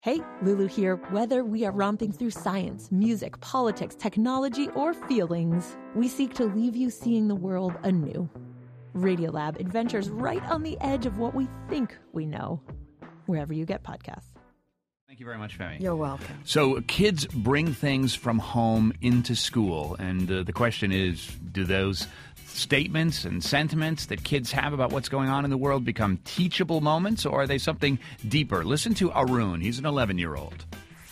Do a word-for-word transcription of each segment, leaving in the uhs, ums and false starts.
Hey, Lulu here. Whether we are romping through science, music, politics, technology, or feelings, we seek to leave you seeing the world anew. Radiolab adventures right on the edge of what we think we know, wherever you get podcasts. Thank you very much, Femi. You're welcome. So kids bring things from home into school, and uh, the question is, do those statements and sentiments that kids have about what's going on in the world become teachable moments, or are they something deeper? Listen to Arun. He's an eleven-year-old.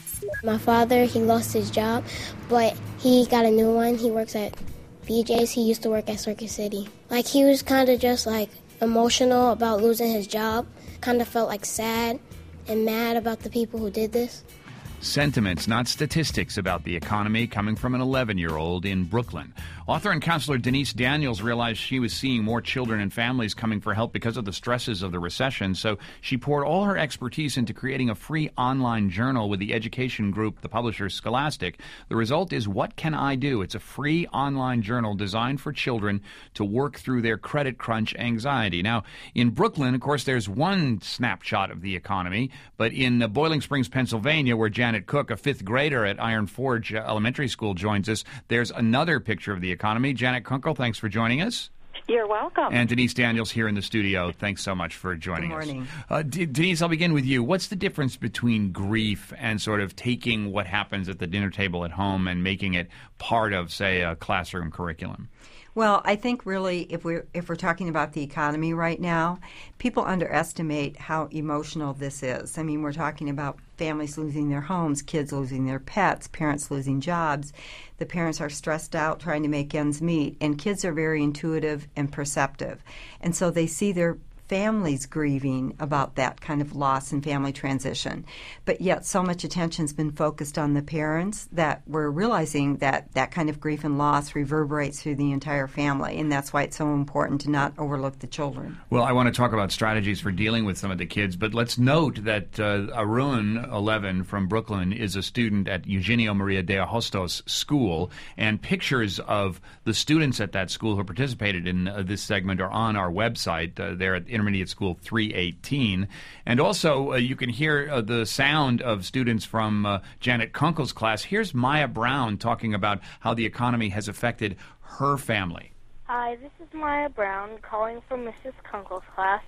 My father, he lost his job, but he got a new one. He works at B J's. He used to work at Circuit City. Like, he was kind of just, like, emotional about losing his job. Kind of felt, like, sad and mad about the people who did this. Sentiments, not statistics, about the economy coming from an eleven-year-old in Brooklyn. Author and counselor Denise Daniels realized she was seeing more children and families coming for help because of the stresses of the recession, so she poured all her expertise into creating a free online journal with the education group, the publisher Scholastic. The result is What Can I Do? It's a free online journal designed for children to work through their credit crunch anxiety. Now, in Brooklyn, of course, there's one snapshot of the economy, but in uh, Boiling Springs, Pennsylvania, where Janet Cook, a fifth grader at Iron Forge Elementary School, joins us, there's another picture of the economy. Janet Kunkel, thanks for joining us. You're welcome. And Denise Daniels here in the studio. Thanks so much for joining us. Good morning. us. Uh, D- Denise, I'll begin with you. What's the difference between grief and sort of taking what happens at the dinner table at home and making it part of, say, a classroom curriculum? Well, I think really if we're, if we're talking about the economy right now, people underestimate how emotional this is. I mean, we're talking about families losing their homes, kids losing their pets, parents losing jobs. The parents are stressed out trying to make ends meet, and kids are very intuitive and perceptive. And so they see their families grieving about that kind of loss and family transition. But yet so much attention's been focused on the parents that we're realizing that that kind of grief and loss reverberates through the entire family, and that's why it's so important to not overlook the children. Well, I want to talk about strategies for dealing with some of the kids, but let's note that uh, Arun, eleven, from Brooklyn, is a student at Eugenio Maria de Hostos School, and pictures of the students at that school who participated in uh, this segment are on our website. Uh, they're at Intermediate School three eighteen. And also, uh, you can hear uh, the sound of students from uh, Janet Kunkel's class. Here's Maya Brown talking about how the economy has affected her family. Hi, this is Maya Brown calling from Missus Kunkel's class.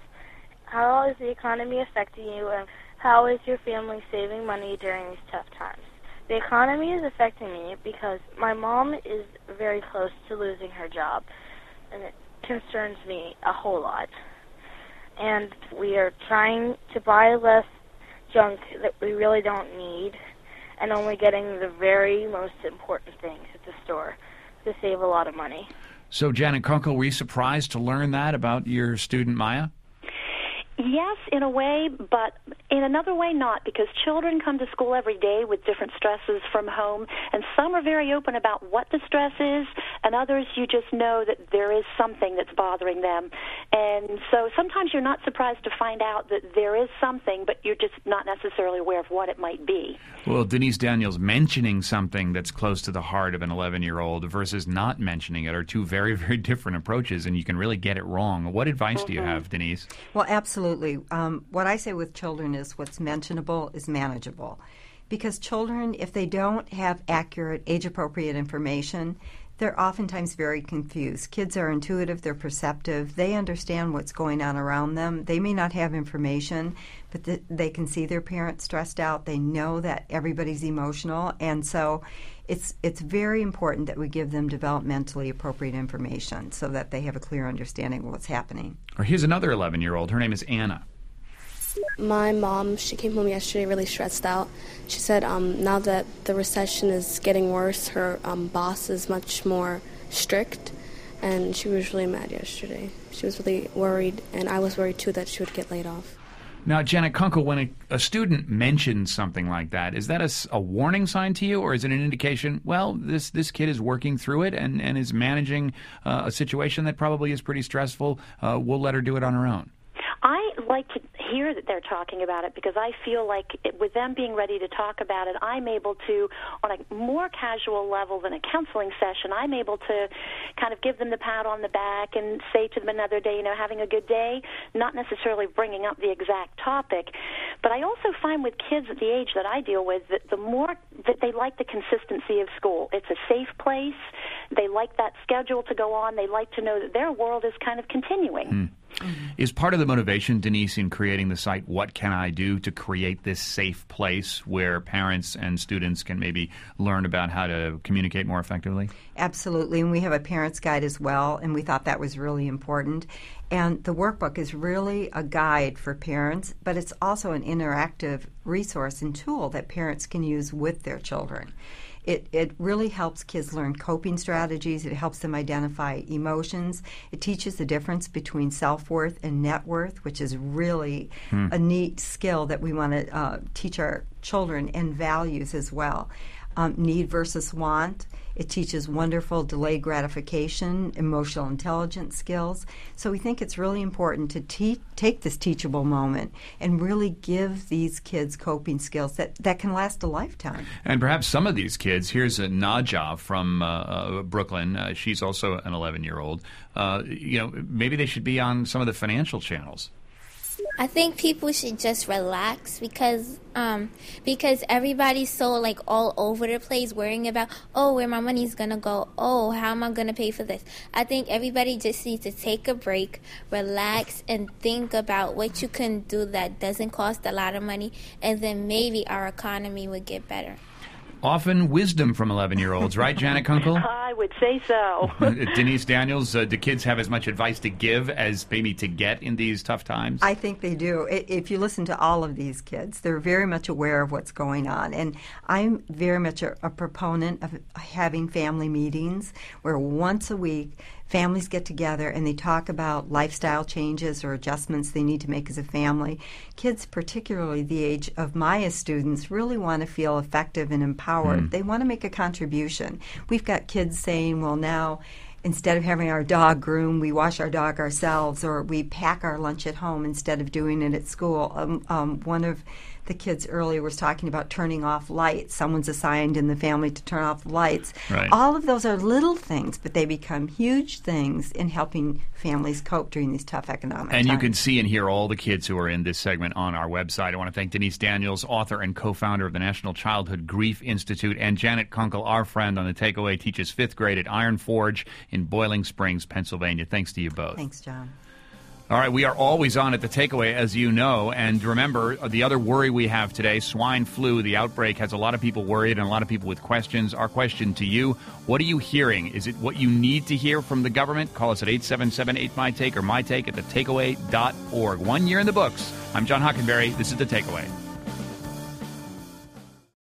How is the economy affecting you, and how is your family saving money during these tough times? The economy is affecting me because my mom is very close to losing her job, and it concerns me a whole lot. And we are trying to buy less junk that we really don't need and only getting the very most important things at the store to save a lot of money. So, Janet Kunkel, were you surprised to learn that about your student Maya? Yes, in a way, but in another way not, because children come to school every day with different stresses from home, and some are very open about what the stress is, and others you just know that there is something that's bothering them. And so sometimes you're not surprised to find out that there is something, but you're just not necessarily aware of what it might be. Well, Denise Daniels, mentioning something that's close to the heart of an eleven-year-old versus not mentioning it are two very, very different approaches, and you can really get it wrong. What advice mm-hmm. do you have, Denise? Well, absolutely. Um, what I say with children is what's mentionable is manageable. Because children, if they don't have accurate, age-appropriate information, they're oftentimes very confused. Kids are intuitive, they're perceptive, they understand what's going on around them. They may not have information, but th- they can see their parents stressed out. They know that everybody's emotional, and so it's it's very important that we give them developmentally appropriate information so that they have a clear understanding of what's happening. Or here's another eleven-year-old. Her name is Anna. My mom, she came home yesterday really stressed out. She said um, now that the recession is getting worse, her um, boss is much more strict, and she was really mad yesterday. She was really worried, and I was worried too that she would get laid off. Now, Janet Kunkel, when a, a student mentions something like that, is that a, a warning sign to you, or is it an indication, well, this, this kid is working through it and, and is managing uh, a situation that probably is pretty stressful, uh, we'll let her do it on her own? I like to hear that they're talking about it, because I feel like it, with them being ready to talk about it, I'm able to, on a more casual level than a counseling session, I'm able to kind of give them the pat on the back and say to them another day, you know, having a good day, not necessarily bringing up the exact topic. But I also find with kids at the age that I deal with that the more that they like the consistency of school. It's a safe place. They like that schedule to go on. They like to know that their world is kind of continuing. Hmm. Is part of the motivation, Denise, in creating the site What Can I Do, to create this safe place where parents and students can maybe learn about how to communicate more effectively? Absolutely, and we have a parent's guide as well, and we thought that was really important. And the workbook is really a guide for parents, but it's also an interactive resource and tool that parents can use with their children. It it really helps kids learn coping strategies. It helps them identify emotions. It teaches the difference between self-worth and net worth, which is really hmm. a neat skill that we want to uh, teach our children, and values as well. Um, need versus want. It teaches wonderful delayed gratification, emotional intelligence skills. So we think it's really important to te- take this teachable moment and really give these kids coping skills that, that can last a lifetime. And perhaps some of these kids, here's a Naja from uh, uh, Brooklyn. Uh, she's also an eleven-year-old. Uh, you know, maybe they should be on some of the financial channels. I think people should just relax because um, because everybody's so like all over the place worrying about, oh, where my money's going to go. Oh, how am I going to pay for this? I think everybody just needs to take a break, relax, and think about what you can do that doesn't cost a lot of money, and then maybe our economy would get better. Often wisdom from eleven-year-olds, right, Janet Kunkel? I would say so. Denise Daniels, uh, do kids have as much advice to give as maybe to get in these tough times? I think they do. If you listen to all of these kids, they're very much aware of what's going on. And I'm very much a, a proponent of having family meetings where once a week families get together and they talk about lifestyle changes or adjustments they need to make as a family. Kids, particularly the age of Maya students, really want to feel effective and empowered. Mm. They want to make a contribution. We've got kids saying, well, now instead of having our dog groomed, we wash our dog ourselves, or we pack our lunch at home instead of doing it at school. Um, um, one of the kids earlier was talking about turning off lights. Someone's assigned in the family to turn off lights. Right. All of those are little things, but they become huge things in helping families cope during these tough economic and times. You can see and hear all the kids who are in this segment on our website. I want to thank Denise Daniels, author and co-founder of the National Childhood Grief Institute, and Janet Kunkel, our friend on The Takeaway, teaches fifth grade at Iron Forge in Boiling Springs, Pennsylvania. Thanks to you both. Thanks, John. All right, we are always on at The Takeaway, as you know, and remember, the other worry we have today, swine flu, the outbreak has a lot of people worried and a lot of people with questions. Our question to you, what are you hearing? Is it what you need to hear from the government? Call us at eight seven seven eight M Y Take or MyTake at the takeaway dot org. One year in the books. I'm John Hockenberry. This is The Takeaway.